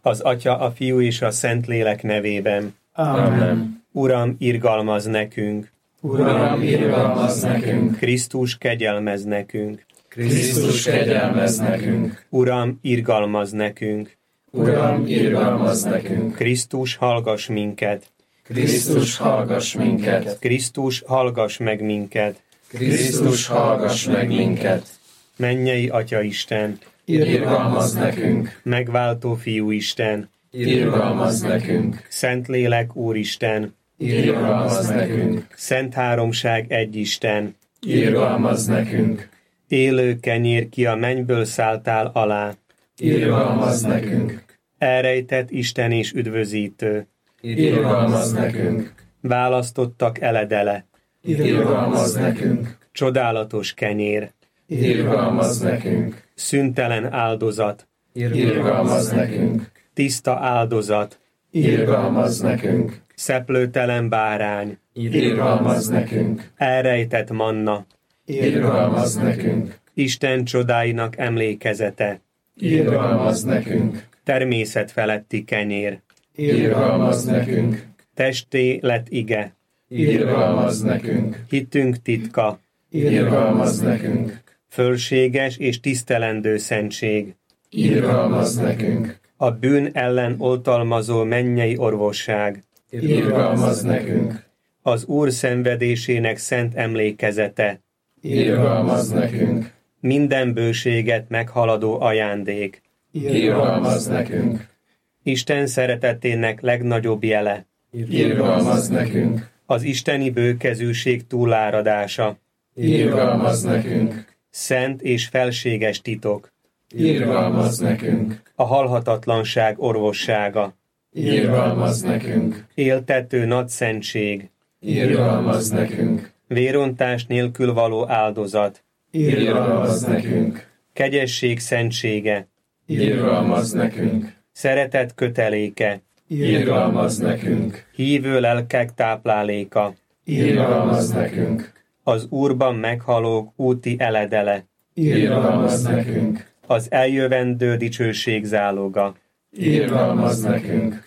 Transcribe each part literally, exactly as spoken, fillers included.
Az Atya, a Fiú és a Szentlélek nevében. Amen. Uram, irgalmazz nekünk. Uram, irgalmazz nekünk. Krisztus, kegyelmezz nekünk. Krisztus, kegyelmezz nekünk. Uram, irgalmazz nekünk. Uram, irgalmazz nekünk. Krisztus, hallgass minket. Krisztus, hallgass minket. Krisztus, hallgass meg minket. Krisztus, hallgass meg minket. Mennyei Atya Isten, Irgalmazz nekünk. megváltó Fiú Isten, Irgalmazz nekünk. Szentlélek Úristen, Irgalmazz nekünk. Szent Háromság egy Isten, Irgalmazz nekünk. élő kenyér, ki a mennyből szálltál alá, Irgalmazz nekünk. elrejtett Isten és üdvözítő, Irgalmazz nekünk. választottak eledele, Irgalmazz nekünk. csodálatos kenyér, Irgalmazz nekünk. szüntelen áldozat, Irgalmazz nekünk. tiszta áldozat, Irgalmazz nekünk. szeplőtelen bárány, Irgalmazz nekünk. elrejtett manna, Irgalmazz nekünk. Isten csodáinak emlékezete, Irgalmazz nekünk. természet feletti kenyér, Irgalmazz nekünk. testé lett ige, Irgalmazz nekünk. hitünk titka, Irgalmazz nekünk. fölséges és tisztelendő szentség, Irgalmazz nekünk. a bűn ellen oltalmazó mennyei orvosság, Irgalmazz nekünk. az Úr szenvedésének szent emlékezete, Irgalmazz nekünk. minden bőséget meghaladó ajándék, Irgalmazz nekünk. Isten szeretetének legnagyobb jele, Irgalmazz nekünk. az isteni bőkezűség túláradása, Irgalmazz nekünk. szent és felséges titok, Irgalmazz nekünk. a halhatatlanság orvossága, Irgalmazz nekünk. éltető nagyszentség, Irgalmazz nekünk. vérontás nélkül való áldozat, Irgalmazz nekünk. kegyesség szentsége, Irgalmazz nekünk. szeretet köteléke, Irgalmazz nekünk. hívő lelkek tápláléka, Irgalmazz nekünk. az Úrban meghalók úti eledele, Irgalmazz nekünk. az eljövendő dicsőség záloga. Irgalmazz nekünk.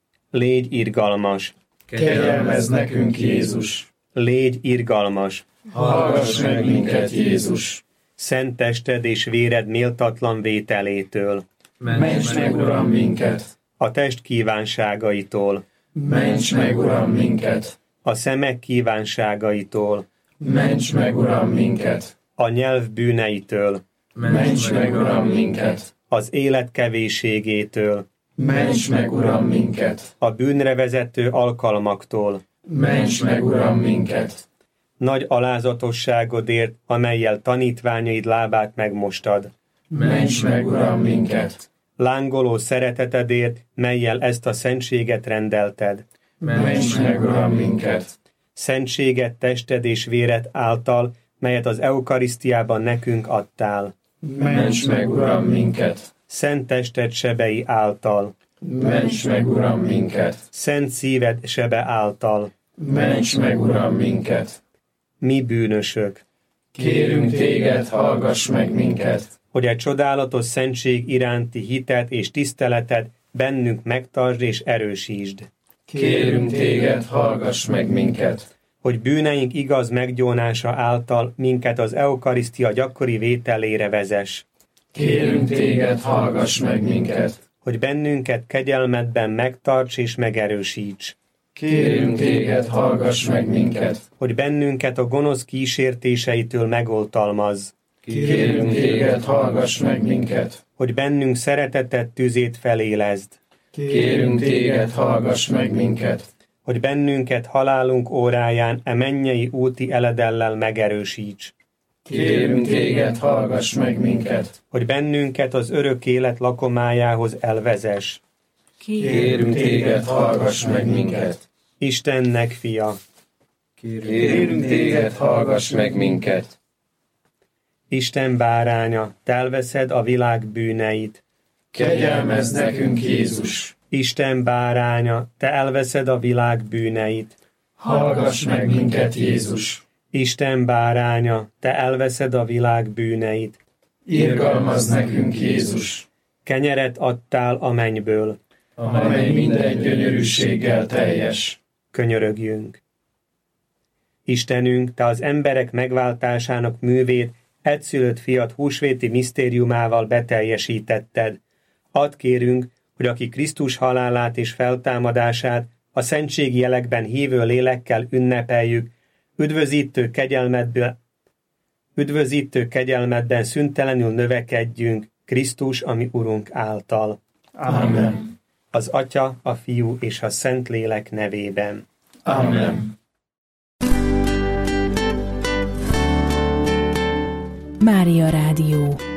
Légy irgalmas, Kegyelmezz nekünk, Jézus. légy irgalmas, Hallgass meg minket, Jézus. szent tested és véred méltatlan vételétől, Ments meg, Uram, minket. a test kívánságaitól, Ments meg, Uram, minket. a szemek kívánságaitól, Ments meg, Uram, minket. a nyelv bűneitől, Ments meg, Uram, minket. az élet kevésségétől, Ments meg, Uram, minket. a bűnre vezető alkalmaktól, Ments meg, Uram, minket. nagy alázatosságodért, amellyel tanítványaid lábát megmostad, Ments meg, Uram, minket. lángoló szeretetedért, mellyel ezt a szentséget rendelted, Ments meg, Uram, minket. szentséget tested és véred által, melyet az eukarisztiában nekünk adtál, Ments meg, Uram, minket. szent tested sebei által, Ments meg, Uram, minket. szent szíved sebe által, Ments meg, Uram, minket. mi bűnösök, Kérünk téged, hallgass meg minket. hogy egy csodálatos szentség iránti hitet és tiszteleted bennünk megtartsd és erősítsd, Kérünk téged, hallgass meg minket. hogy bűneink igaz meggyónása által minket az eukarisztia gyakori vételére vezess, Kérünk téged, hallgass meg minket. hogy bennünket kegyelmedben megtarts és megerősíts, Kérünk téged, hallgass meg minket. hogy bennünket a gonosz kísértéseitől megoltalmazz, Kérünk téged, hallgass meg minket. hogy bennünk szereteted tüzét felélezd, Kérünk téged, hallgass meg minket. hogy bennünket halálunk óráján e mennyei úti eledellel megerősíts, Kérünk téged, hallgass meg minket. hogy bennünket az örök élet lakomájához elvezess. Kérünk téged, hallgass meg minket. Istennek fia, Kérünk téged, hallgass meg minket. Isten báránya, te elveszed a világ bűneit. Kegyelmezz nekünk, Jézus. Isten báránya, te elveszed a világ bűneit. Hallgass meg minket, Jézus. Isten báránya, te elveszed a világ bűneit. Irgalmazz nekünk, Jézus. Kenyeret adtál a mennyből, amely minden gyönyörűséggel teljes. Könyörögjünk. Istenünk, Te az emberek megváltásának művét egyszülött fiat húsvéti misztériumával beteljesítetted. Add kérünk, hogy aki Krisztus halálát és feltámadását a szentségi jelekben hívő lélekkel ünnepeljük, üdvözítő kegyelmedből, üdvözítő kegyelmedben szüntelenül növekedjünk Krisztus, ami Urunk által. Amen. Az Atya, a Fiú és a Szentlélek nevében. Amen. Mária Rádió.